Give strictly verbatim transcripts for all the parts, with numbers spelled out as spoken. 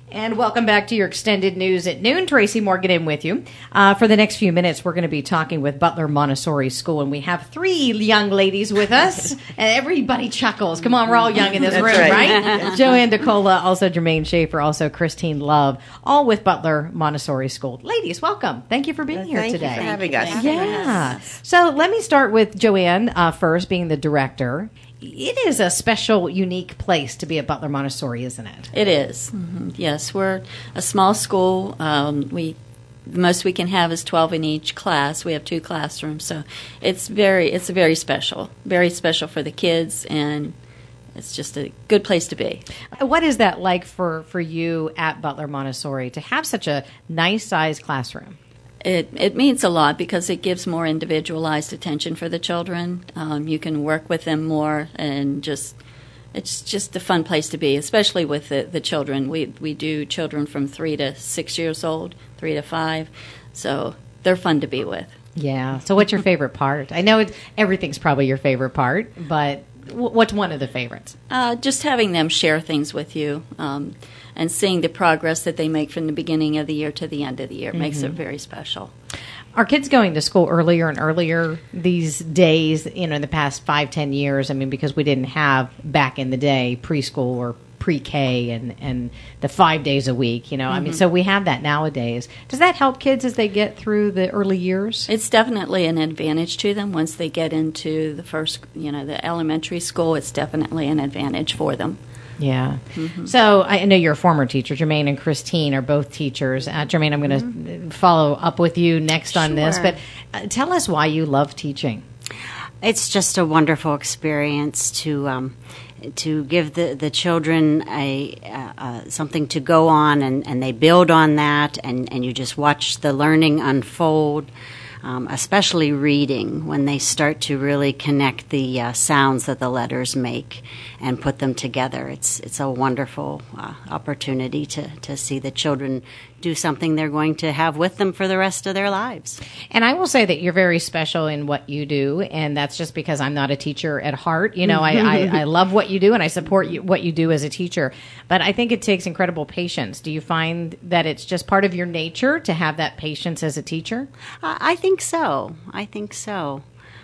And welcome back to your extended news at noon. Tracy Morgan in with you. Uh, for the next few minutes, we're going to be talking with Butler Montessori School, and we have three young ladies with us, and everybody chuckles. Come on, we're all young in this That's room, right? right? Joanne DeCola, also Jermaine Schaefer, also Christine Love, all with Butler Montessori School. Ladies, welcome. Thank you for being here Thank today. you for having us. Yeah. So let me start with Joanne uh, first, being the director. It is a special, unique place to be at Butler Montessori, isn't it? It is. Mm-hmm. Yes, we're a small school. Um, we the most we can have is twelve in each class. We have two classrooms, so it's very it's very special, very special for the kids, and it's just a good place to be. What is that like for, for you at Butler Montessori to have such a nice sized classroom? It it means a lot because it gives more individualized attention for the children. Um, you can work with them more, and just it's just a fun place to be, especially with the, the children. We we do children from three to six years old, three to five, so they're fun to be with. Yeah. So what's your favorite part? I know it, everything's probably your favorite part, but w- what's one of the favorites? Uh, just having them share things with you. Um, And seeing the progress that they make from the beginning of the year to the end of the year mm-hmm. makes it very special. Are kids going to school earlier and earlier these days, you know, in the past five, ten years? I mean, because we didn't have back in the day preschool or pre-K and, and the five days a week, you know. Mm-hmm. I mean, so we have that nowadays. Does that help kids as they get through the early years? It's definitely an advantage to them once they get into the first, you know, the elementary school. It's definitely an advantage for them. Yeah. Mm-hmm. So I know you're a former teacher. Jermaine and Christine are both teachers. Uh, Jermaine, I'm going to mm-hmm. follow up with you next on sure. this, but uh, tell us why you love teaching. It's just a wonderful experience to um, to give the, the children a uh, uh, something to go on, and, and they build on that, and, and you just watch the learning unfold. Um, especially reading, when they start to really connect the uh, sounds that the letters make and put them together. It's it's a wonderful uh, opportunity to, to see the children do something they're going to have with them for the rest of their lives. And I will say that you're very special in what you do, and that's just because I'm not a teacher at heart. You know, I, I, I love what you do, and I support you, what you do as a teacher. But I think it takes incredible patience. Do you find that it's just part of your nature to have that patience as a teacher? Uh, I think so. I think so.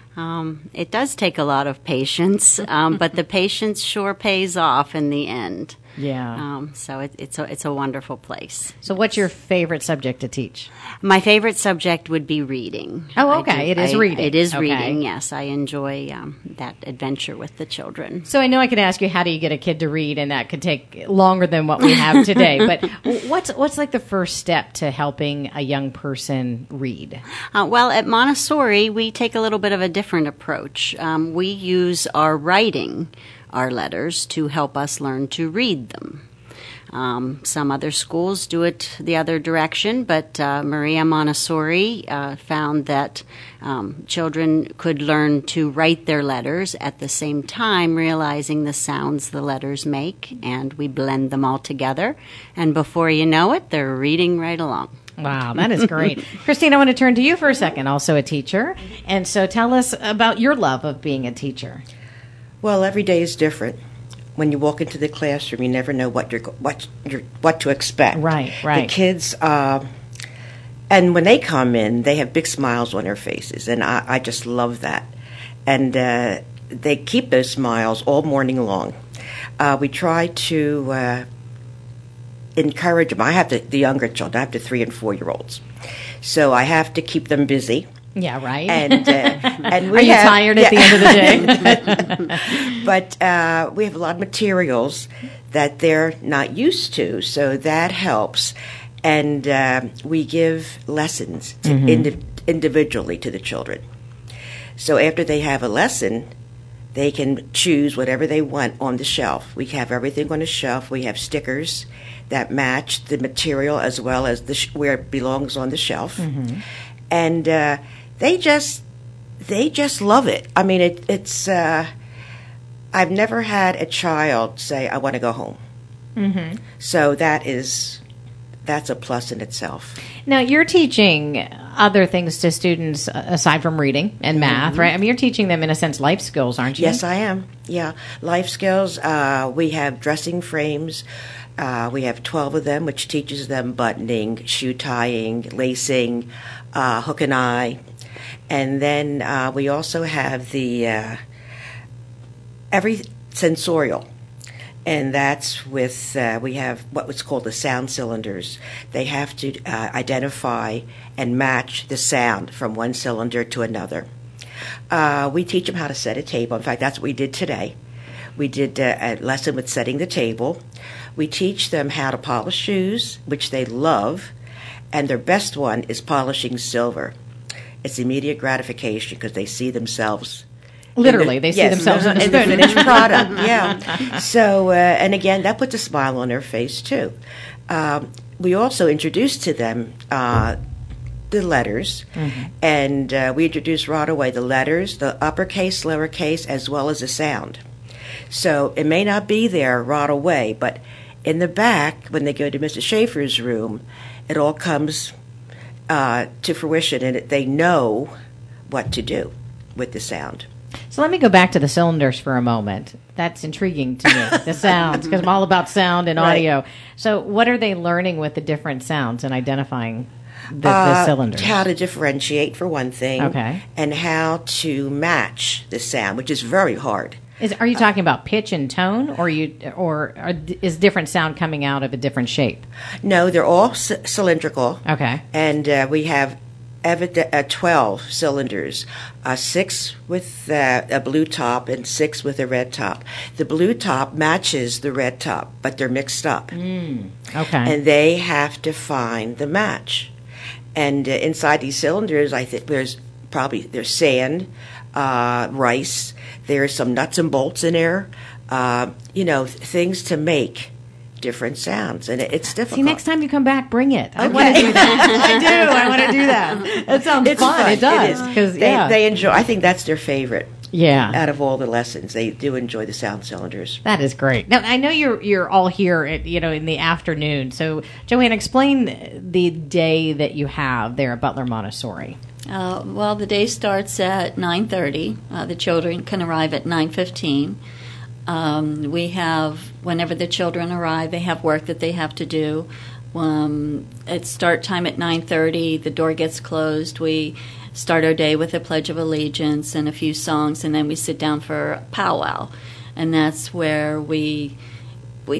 Um, it does take a lot of patience, um, but the patience sure pays off in the end. Yeah. Um, so it, it's a it's a wonderful place. So what's your favorite subject to teach? My favorite subject would be reading. Oh, okay. Do, it is I, reading. It is okay. reading, yes. I enjoy um, that adventure with the children. So I know I could ask you, how do you get a kid to read, and that could take longer than what we have today. But what's what's like the first step to helping a young person read? Uh, well, at Montessori, we take a little bit of a different approach. Um, we use our writing, our letters, to help us learn to read them. Um, some other schools do it the other direction, but uh, Maria Montessori uh, found that um, children could learn to write their letters at the same time realizing the sounds the letters make, and we blend them all together, and before you know it, they're reading right along. Wow, that is great. Christine, I want to turn to you for a second, also a teacher. And so tell us about your love of being a teacher. Well, every day is different. When you walk into the classroom, you never know what you're what you're what to expect. Right, right. The kids, uh, and when they come in, they have big smiles on their faces, and I, I just love that. And uh, they keep those smiles all morning long. Uh, we try to uh, encourage them. I have the, the younger children. I have the three and four year olds, so I have to keep them busy. Yeah, right. And uh, and we are you have, tired at yeah. the end of the day? But uh, we have a lot of materials that they're not used to, so that helps. And uh, we give lessons to mm-hmm. indi- individually to the children. So after they have a lesson, they can choose whatever they want on the shelf. We have everything on the shelf. We have stickers that match the material as well as the sh- where it belongs on the shelf. Mm-hmm. And uh, they just they just love it. I mean, it, it's. Uh, I've never had a child say, "I want to go home." Mm-hmm. So that is that's a plus in itself. Now, you're teaching other things to students aside from reading and math, mm-hmm. right? I mean, you're teaching them, in a sense, life skills, aren't you? Yes, I am. Yeah, life skills. Uh, we have dressing frames. Uh, we have twelve of them, which teaches them buttoning, shoe tying, lacing, uh, hook and eye. And then uh, we also have the uh, every sensorial. And that's with, uh, we have what was called the sound cylinders. They have to uh, identify and match the sound from one cylinder to another. Uh, we teach them how to set a table. In fact, that's what we did today. We did uh, a lesson with setting the table. We teach them how to polish shoes, which they love. And their best one is polishing silver. It's immediate gratification because they see themselves. Literally, the, they see yes, themselves in the, in the finished product. Yeah. So, uh, and again, that puts a smile on their face too. Um, we also introduced to them uh, the letters, mm-hmm. and uh, we introduced right away the letters, the uppercase, lowercase, as well as the sound. So it may not be there right away, but in the back, when they go to Missus Schaefer's room, it all comes uh, to fruition, and it, they know what to do with the sound. So let me go back to the cylinders for a moment. That's intriguing to me, the sounds, because I'm all about sound and audio. Right. So what are they learning with the different sounds and identifying the, the uh, cylinders? How to differentiate, for one thing, okay. and how to match the sound, which is very hard. Is, are you talking about pitch and tone, or you, or are, is different sound coming out of a different shape? No, they're all c- cylindrical. Okay. And uh, we have evid- uh, twelve cylinders, uh, six with uh, a blue top and six with a red top. The blue top matches the red top, but they're mixed up. Mm. Okay. And they have to find the match. And uh, inside these cylinders, I think there's probably there's sand, uh, rice. There's some nuts and bolts in there, uh, you know, th- things to make different sounds, and it, it's difficult. See, next time you come back, bring it. I okay. want to do that. I do. I want to do that. That sounds it's fun. fun. It does. Because they, yeah. they enjoy. I think that's their favorite. Yeah. Out of all the lessons, they do enjoy the sound cylinders. That is great. Now, I know you're you're all here, at, you know, in the afternoon. So, Joanne, explain the day that you have there at Butler Montessori. Uh, well, the day starts at nine thirty. Uh, the children can arrive at nine fifteen. Um, we have, whenever the children arrive, they have work that they have to do. Um, at start time at nine thirty, the door gets closed. We start our day with a Pledge of Allegiance and a few songs, and then we sit down for a powwow. And that's where we we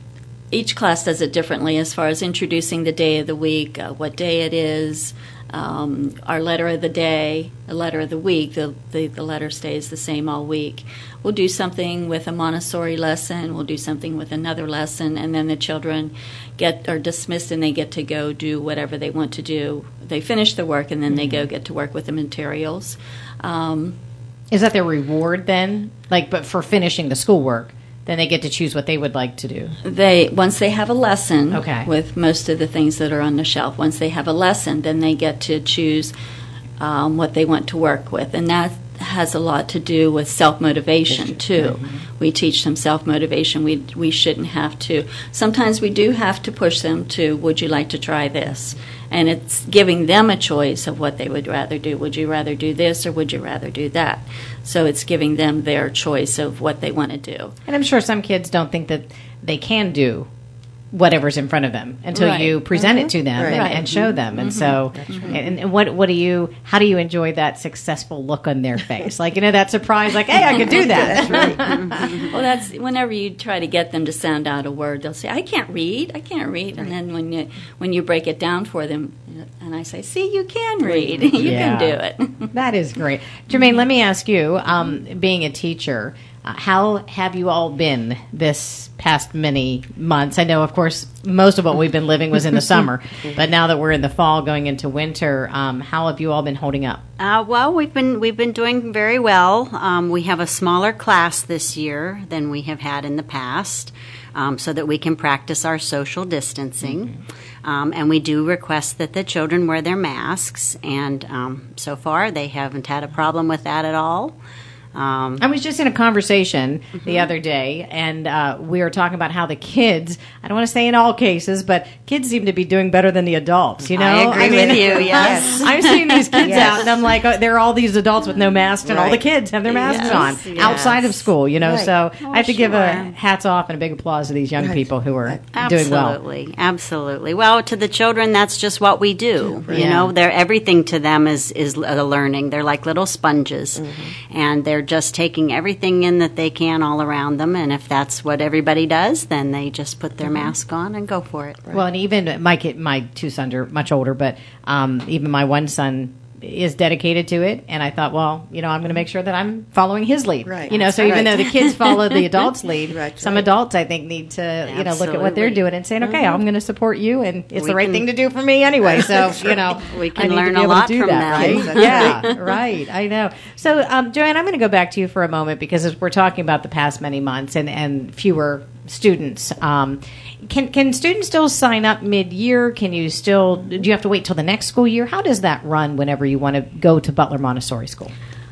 each class does it differently as far as introducing the day of the week, uh, what day it is, um, our letter of the day, a letter of the week. The, the the letter stays the same all week. We'll do something with a Montessori lesson. We'll do something with another lesson, and then the children get are dismissed and they get to go do whatever they want to do. They finish the work and then mm-hmm. they go get to work with the materials. Um, Is that their reward then? Like, but for finishing the schoolwork? Then they get to choose what they would like to do. They once they have a lesson okay. with most of the things that are on the shelf. Once they have a lesson, then they get to choose um, what they want to work with, and that has a lot to do with self-motivation too. Mm-hmm. We teach them self-motivation. We we shouldn't have to. Sometimes we do have to push them to, would you like to try this? And it's giving them a choice of what they would rather do. Would you rather do this or would you rather do that? So it's giving them their choice of what they want to do. And I'm sure some kids don't think that they can do whatever's in front of them until right. you present mm-hmm. it to them right. and, and show them. And mm-hmm. so, That's right. and, and what what do you? How do you enjoy that successful look on their face? Like, you know, that surprise, like, hey, I could do that. That's right. Well, that's whenever you try to get them to sound out a word, they'll say, "I can't read, I can't read," and then when you when you break it down for them, and I say, "See, you can read, you yeah. can do it." That is great, Jermaine. Let me ask you, um, being a teacher. Uh, how have you all been this past many months? I know, of course, most of what we've been living was in the summer, but now that we're in the fall, going into winter, um, how have you all been holding up? Uh, well, we've been we've been doing very well. Um, we have a smaller class this year than we have had in the past, um, so that we can practice our social distancing. Mm-hmm. Um, and we do request that the children wear their masks, and um, so far they haven't had a problem with that at all. Um, I was just in a conversation mm-hmm. the other day, and uh, we were talking about how the kids, I don't want to say in all cases, but kids seem to be doing better than the adults, you know? I agree I mean, with you, yes. I'm seeing these kids Yes. out, and I'm like, oh, there are all these adults with no masks, and all the Right. kids have their masks Yes, on yes. outside of school, you know? Right. So Oh, I have to give a sure. hats off and a big applause to these young Right. people who are Absolutely, doing well. absolutely. Well, to the children, that's just what we do. You Yeah. know, they're everything to them is is a learning. They're like little sponges, Mm-hmm. and they're just taking everything in that they can all around them. And if that's what everybody does, then they just put their Mm-hmm. mask on and go for it. Well, and even my kid, my two sons are much older, but um, even my one son is dedicated to it, and I thought, well, you know, I'm going to make sure that I'm following his lead. Right. You know, so even Right. though the kids follow the adults' lead, Right, some right. adults I think need to, you know, look at what they're Absolutely. doing and saying, okay, I'm going to support you, and it's We the right can- thing to do for me anyway. So you know, We I can need to learn be a able lot to do from that, them. right? Yeah, right. I know. So, um, Joanne, I'm going to go back to you for a moment because as we're talking about the past many months and and fewer students. Um, Can can students still sign up mid-year? Can you still, do you have to wait till the next school year? How does that run whenever you want to go to Butler Montessori School?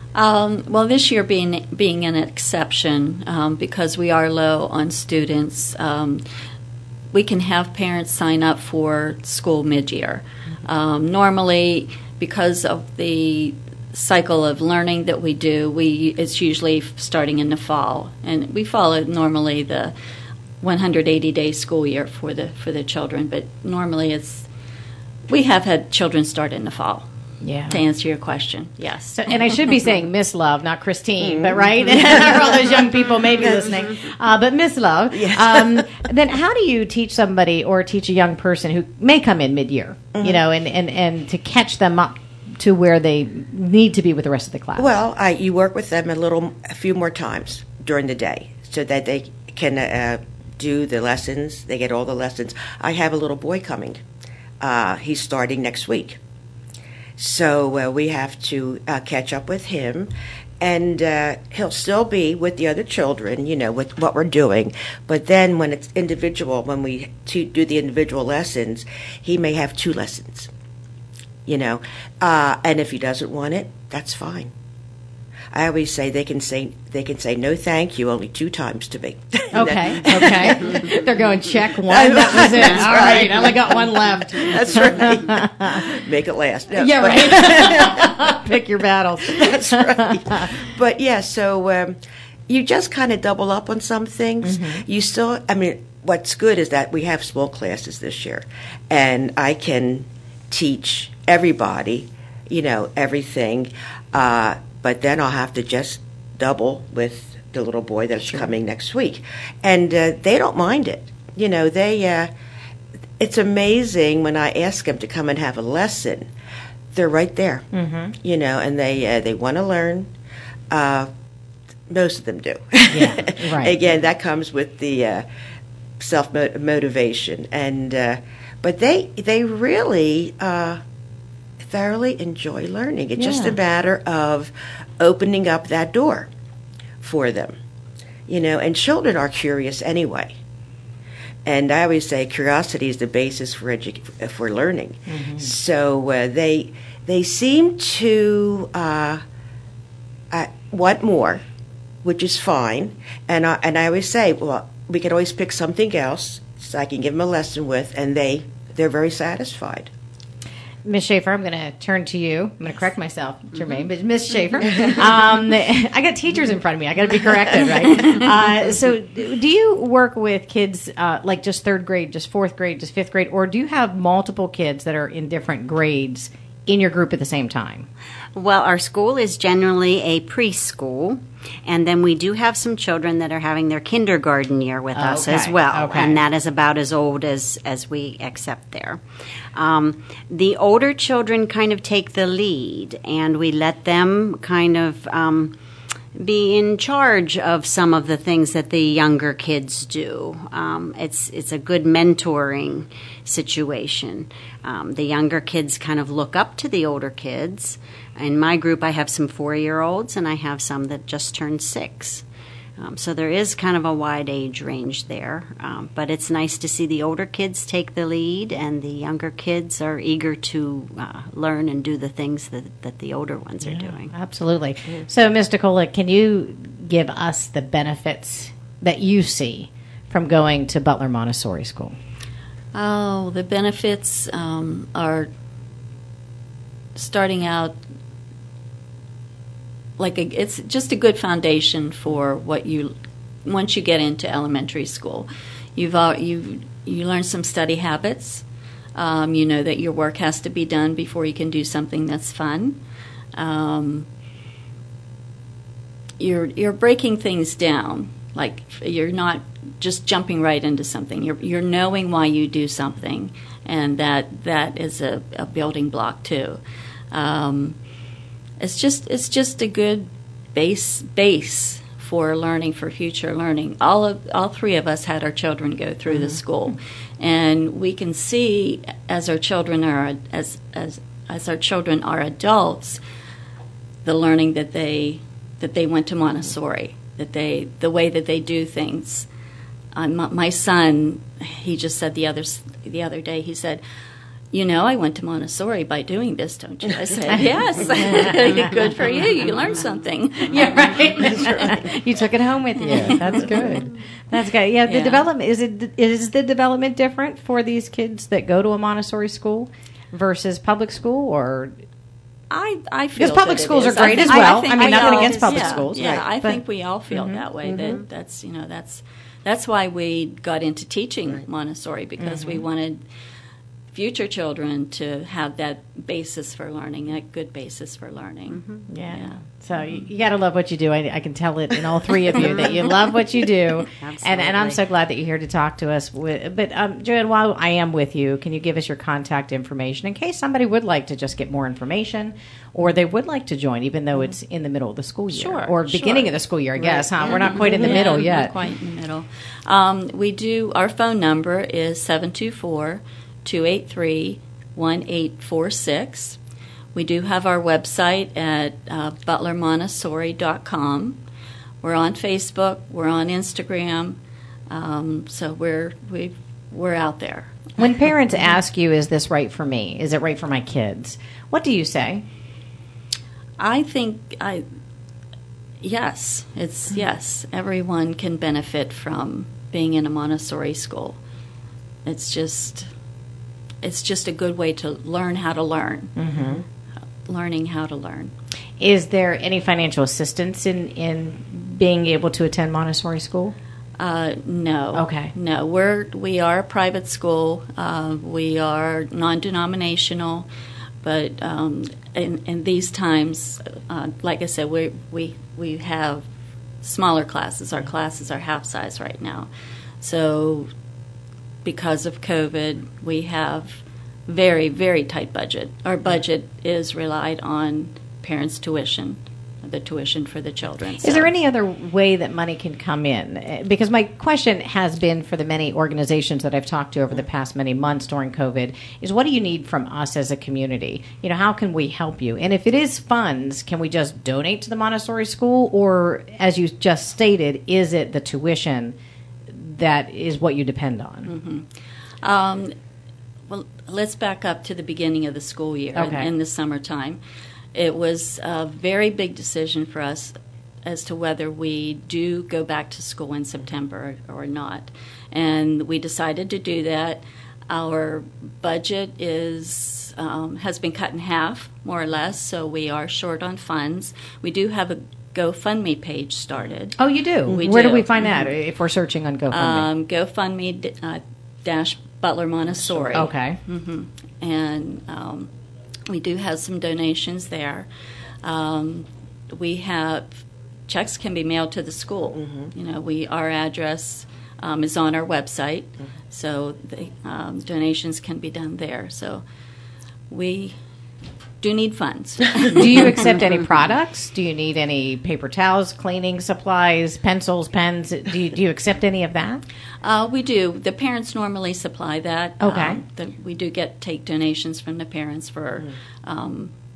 Um, well, this year being being an exception um, because we are low on students, um, we can have parents sign up for school mid-year. Um, normally, because of the cycle of learning that we do, we it's usually starting in the fall, and we follow normally the one hundred eighty day school year for the for the children. But normally, it's we have had children start in the fall. Yeah. To answer your question, yes. So, and I should be saying Miss Love, not Christine, but right? For all those young people maybe listening. Uh, but Miss Love, um, then how do you teach somebody or teach a young person who may come in mid-year, you know, and, and, and to catch them up to where they need to be with the rest of the class? Well, I, you work with them a little, a few more times during the day so that they can uh, do the lessons. They get all the lessons. I have a little boy coming. Uh, he's starting next week. So uh, we have to uh, catch up with him, and uh, he'll still be with the other children, you know, with what we're doing. But then when it's individual, when we to do the individual lessons, he may have two lessons, you know. Uh, and if he doesn't want it, that's fine. I always say they can say they can say no, thank you, only two times to me. Okay, okay. They're going, check one, that was it. All right, I only got one left. That's right. Make it last. No, Yeah, but- right. Pick your battles. That's right. But yeah, so um, you just kind of double up on some things. Mm-hmm. You still, I mean, what's good is that we have small classes this year, and I can teach everybody, you know, everything. Uh, but then I'll have to just double with the little boy that's Sure. coming next week, and uh, they don't mind it. You know, they. Uh, it's amazing when I ask them to come and have a lesson. They're right there, mm-hmm. you know, and they uh, they want to learn. Uh, most of them do. Yeah, right. Again, that comes with the uh, self motivation, and uh, but they they really uh, thoroughly enjoy learning. It's just Yeah. a matter of opening up that door for them, you know. And children are curious anyway. And I always say curiosity is the basis for edu- for learning. Mm-hmm. So uh, they they seem to uh, uh, want more, which is fine. And I, and I always say, well, we can always pick something else, so I can give them a lesson with, and they they're very satisfied. Miss Schaefer, I'm going to turn to you. I'm going to correct myself, Jermaine, but Miss Schaefer. Um, I got teachers in front of me. I got to be corrected, right? Uh, so, do you work with kids uh, like just third grade, just fourth grade, just fifth grade, or do you have multiple kids that are in different grades in your group at the same time? Well, our school is generally a preschool, and then we do have some children that are having their kindergarten year with us Okay, as well, okay. and that is about as old as, as we accept there. Um, the older children kind of take the lead, and we let them kind of um, be in charge of some of the things that the younger kids do. Um, it's it's a good mentoring situation. Um, the younger kids kind of look up to the older kids. In my group, I have some four-year-olds, and I have some that just turned six. Um, so there is kind of a wide age range there, um, but it's nice to see the older kids take the lead, and the younger kids are eager to uh, learn and do the things that, that the older ones are Yeah, doing. absolutely. So, Miz DeCola, can you give us the benefits that you see from going to Butler Montessori School? Oh, the benefits um, are starting out like a, it's just a good foundation for what you once you get into elementary school. You've all, you you learn some study habits. Um, you know that your work has to be done before you can do something that's fun. Um, you're you're breaking things down. Like you're not just jumping right into something. You're you're knowing why you do something, and that that is a, a building block too. Um, it's just it's just a good base base for learning, for future learning. All of all three of us had our children go through mm-hmm. the school, and we can see as our children are as as as our children are adults, the learning that they that they went to Montessori. That they, the way that they do things. Uh, my, my son, he just said the other the other day. He said, "You know, I went to Montessori by doing this, don't you?" I said, "Yes, good for you. You learned something." Yeah, right. That's right. You took it home with you. That's good. That's good. Yeah, the Yeah. development is it is the development different for these kids that go to a Montessori school versus public school, or? I, I feel because public that it schools is. are great I as think- well. I, think I mean, we nothing all- against public yeah, schools. Yeah, Right. I But- think we all feel Mhm, that way. mhm. That that's you know that's that's why we got into teaching Montessori, because we wanted future children to have that basis for learning, that good basis for learning. Yeah. Yeah. So you, you got to love what you do. I, I can tell it in all three of you that you love what you do. And, and I'm Absolutely. so glad that you're here to talk to us. With, but, um, Joanne, while I am with you, can you give us your contact information in case somebody would like to just get more information, or they would like to join, even though it's in the middle of the school year? Sure, Or beginning sure. of the school year, I guess, huh? We're not quite in the Yeah, middle not yet. quite in the middle. Um, we do. Our phone number is seven two four, two eight three, one eight four six. We do have our website at uh, butler montessori dot com. We're on Facebook. We're on Instagram. Um, so we're we we're out there. When parents ask you, is this right for me? Is it right for my kids? What do you say? I think I yes, it's yes. Everyone can benefit from being in a Montessori school. It's just it's just a good way to learn how to learn. Mm-hmm. Learning how to learn. Is there any financial assistance in, in being able to attend Montessori school? Uh, no. Okay. No, we're we are a private school. Uh, we are non-denominational, but um, in, in these times, uh, like I said, we we we have smaller classes. Our classes are half size right now, so because of COVID, we have very very tight budget. Our budget is relied on parents' tuition. The tuition for the children. Is there any other way that money can come in? Uh, Because my question has been for the many organizations that I've talked to over the past many months during COVID is, what do you need from us as a community? You know, how can we help you? And if it is funds, can we just donate to the Montessori school? Or, as you just stated, is it the tuition that is what you depend on? Mm-hmm. Um, well, let's back up to the beginning of the school year Okay. in, in the summertime. It was a very big decision for us as to whether we do go back to school in September or not. And we decided to do that. Our budget is um, has been cut in half, more or less, so we are short on funds. We do have a GoFundMe page started. Oh, you do? We Where do do. we find that if we're searching on GoFundMe? Um, GoFundMe uh, dash Butler Montessori. Okay. hmm And um, we do have some donations there. Um, we have checks can be mailed to the school. Mm-hmm. You know, we our address um, is on our website, Mm-hmm. so the um, donations can be done there. So we do need funds. Do you accept any products? Do you need any paper towels, cleaning supplies, pencils, pens? Do you, do you accept any of that? Uh, we do. The parents normally supply that. Okay. Um, the, we do get take donations from the parents for um,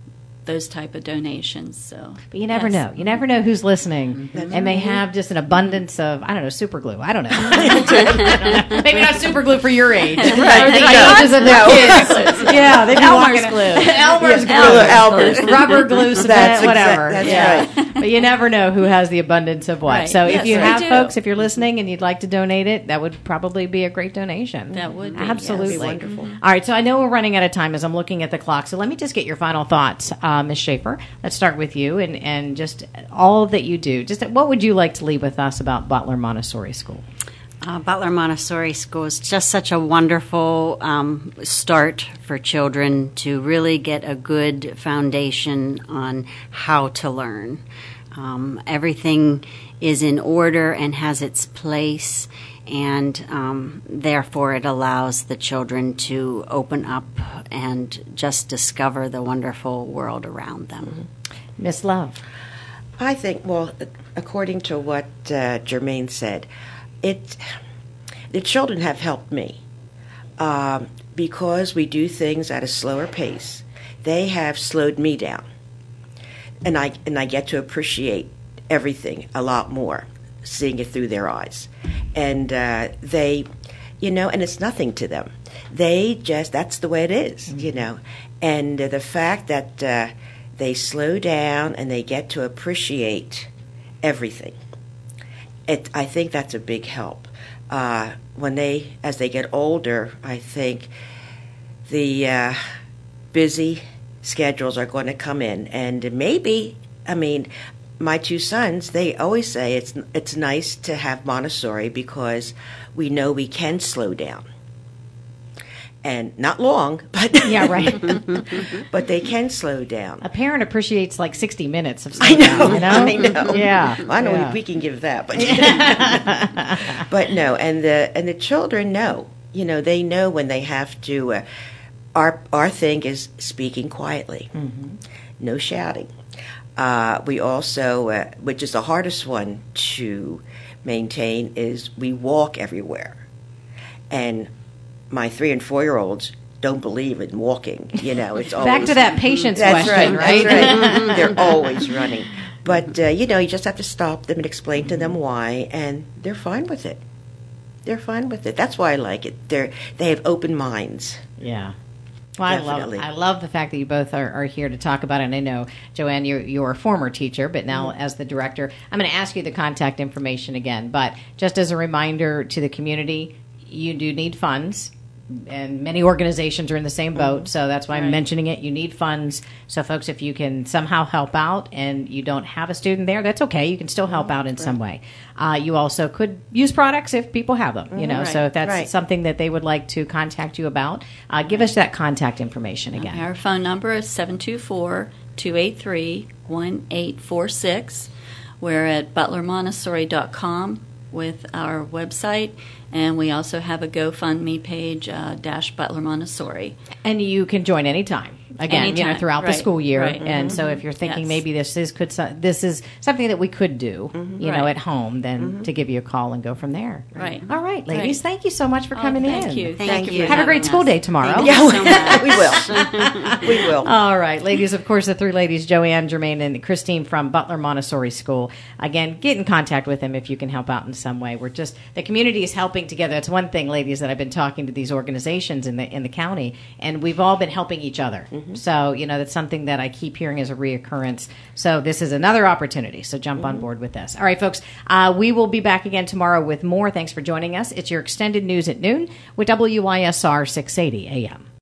those type of donations. So, but you never yes. know. You never know who's listening, Mm-hmm. and they have just an abundance of I don't know super glue. I don't know. I don't know. Maybe not super glue for your age, or the No. ages of their kids. Yeah, they'd be Elmer's walking- glue. Elmer's glue, Elmer's. rubber glue, cement, That's exact- whatever. that's yeah. right. But you never know who has the abundance of what. Right. So Yes, if you we have do. folks, if you're listening and you'd like to donate it, that would probably be a great donation. That would be, yes. absolutely That'd be wonderful. All right, so I know we're running out of time as I'm looking at the clock. So let me just get your final thoughts, uh, Miz Schaefer. Let's start with you and, and just all that you do. Just what would you like to leave with us about Butler Montessori School? Uh, Butler Montessori School is just such a wonderful um, start for children to really get a good foundation on how to learn. Um, everything is in order and has its place, and um, therefore it allows the children to open up and just discover the wonderful world around them. Miss Love. I think, well, according to what uh, Jermaine said, it the children have helped me um, because we do things at a slower pace. They have slowed me down, and I and I get to appreciate everything a lot more, seeing it through their eyes, and uh, they, you know, and it's nothing to them. They just that's the way it is, mm-hmm. you know, and uh, the fact that uh, they slow down and they get to appreciate everything. It, I think that's a big help. Uh, when they, as they get older, I think the uh, busy schedules are going to come in, and maybe, I mean, my two sons, they always say it's it's nice to have Montessori because we know we can slow down. And not long, but Yeah, right. but they can slow down. A parent appreciates like sixty minutes of I slow know, down, you know? I know. Yeah. I know yeah. we, we can give that, but but no, and the and the children know. You know, they know when they have to. Uh, our our thing is speaking quietly, mm-hmm. no shouting. Uh, we also, uh, which is the hardest one to maintain, is we walk everywhere, and my three and four year olds don't believe in walking. You know, it's always Back to that patience that's question, right, right? That's right. They're always running, but uh, you know, you just have to stop them and explain to them why, and they're fine with it. They're fine with it. That's why I like it. They're they have open minds. Yeah. Well, I love Definitely. I love the fact that you both are, are here to talk about it. And I know, Joanne, you're, you're a former teacher, but now Mm-hmm. as the director, I'm going to ask you the contact information again. But just as a reminder to the community, you do need funds. And many organizations are in the same boat, Mm-hmm. so that's why I'm Right. mentioning it. You need funds. So, folks, if you can somehow help out and you don't have a student there, that's okay. You can still help out in some way. Uh, you also could use products if people have them, you know. Right. So if that's Right. something that they would like to contact you about, uh, give us that contact information again. Our phone number is seven two four, two eight three, one eight four six. We're at butler montessori dot com with our website, and we also have a GoFundMe page, uh, dash Butler Montessori. And you can join anytime. Again, you know, Anytime, throughout the right, school year. right. And so if you're thinking Yes. maybe this is could so- this is something that we could do, you know, Right. at home, then to give you a call and go from there. Right. All right, ladies, Right. thank you so much for Oh, coming thank in. you. Thank Thank you. you. for Have a great having school us. day tomorrow. Thank Yeah, you so much. we will. We will. All right, ladies, of course, the three ladies, Joanne, Jermaine, and Christine from Butler Montessori School. Again, get in contact with them if you can help out in some way. We're just, the community is helping together. That's one thing, ladies, that I've been talking to these organizations in the in the county, and we've all been helping each other. Mm-hmm. So, you know, that's something that I keep hearing as a reoccurrence. So this is another opportunity. So jump Mm-hmm. on board with this. All right, folks, uh, we will be back again tomorrow with more. Thanks for joining us. It's your extended news at noon with W Y S R six eighty A M.